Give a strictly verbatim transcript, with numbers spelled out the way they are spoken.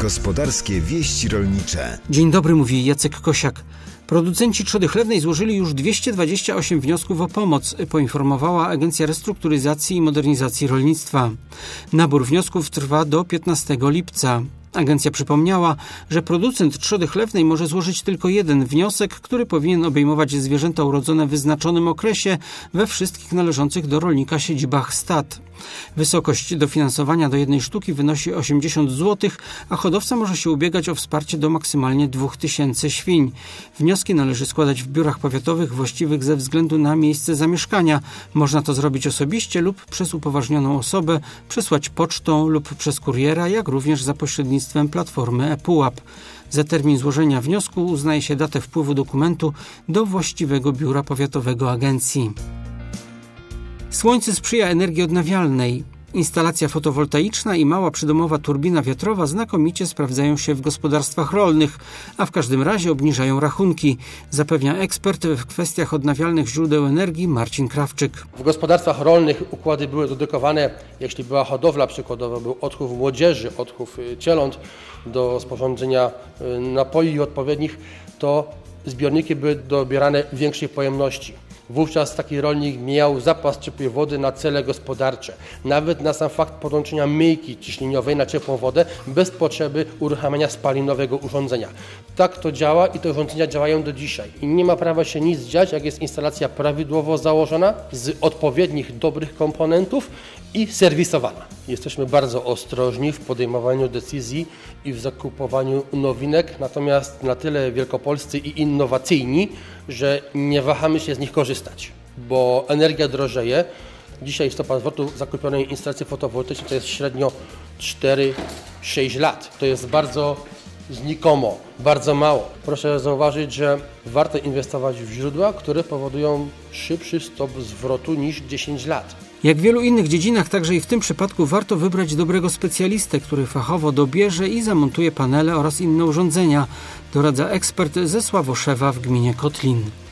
Gospodarskie wieści rolnicze. Dzień dobry, mówi Jacek Kosiak. Producenci trzody chlewnej złożyli już dwieście dwadzieścia osiem wniosków o pomoc, poinformowała Agencja Restrukturyzacji i Modernizacji Rolnictwa. Nabór wniosków trwa do piętnastego lipca. Agencja przypomniała, że producent trzody chlewnej może złożyć tylko jeden wniosek, który powinien obejmować zwierzęta urodzone w wyznaczonym okresie we wszystkich należących do rolnika siedzibach stad. Wysokość dofinansowania do jednej sztuki wynosi osiemdziesiąt złotych, a hodowca może się ubiegać o wsparcie do maksymalnie dwóch tysięcy świń. Wnioski należy składać w biurach powiatowych właściwych ze względu na miejsce zamieszkania. Można to zrobić osobiście lub przez upoważnioną osobę, przesłać pocztą lub przez kuriera, jak również za pośrednictwem platformy ePUAP. Za termin złożenia wniosku uznaje się datę wpływu dokumentu do właściwego biura powiatowego agencji. Słońce sprzyja energii odnawialnej. Instalacja fotowoltaiczna i mała przydomowa turbina wiatrowa znakomicie sprawdzają się w gospodarstwach rolnych, a w każdym razie obniżają rachunki, zapewnia ekspert w kwestiach odnawialnych źródeł energii Marcin Krawczyk. W gospodarstwach rolnych układy były dedykowane, jeśli była hodowla przykładowa, był odchów młodzieży, odchów cieląt do sporządzenia napoi odpowiednich, to zbiorniki były dobierane większej pojemności. Wówczas taki rolnik miał zapas ciepłej wody na cele gospodarcze. Nawet na sam fakt podłączenia myjki ciśnieniowej na ciepłą wodę bez potrzeby uruchamiania spalinowego urządzenia. Tak to działa i te urządzenia działają do dzisiaj. I nie ma prawa się nic dziać, jak jest instalacja prawidłowo założona, z odpowiednich, dobrych komponentów i serwisowana. Jesteśmy bardzo ostrożni w podejmowaniu decyzji i w zakupowaniu nowinek, natomiast na tyle wielkopolscy i innowacyjni, że nie wahamy się z nich korzystać, bo energia drożeje. Dzisiaj stopa zwrotu zakupionej instalacji fotowoltaicznej to jest średnio cztery sześć lat. To jest bardzo znikomo, bardzo mało. Proszę zauważyć, że warto inwestować w źródła, które powodują szybszy stop zwrotu niż dziesięć lat. Jak w wielu innych dziedzinach, także i w tym przypadku warto wybrać dobrego specjalistę, który fachowo dobierze i zamontuje panele oraz inne urządzenia, doradza ekspert ze Sławoszewa w gminie Kotlin.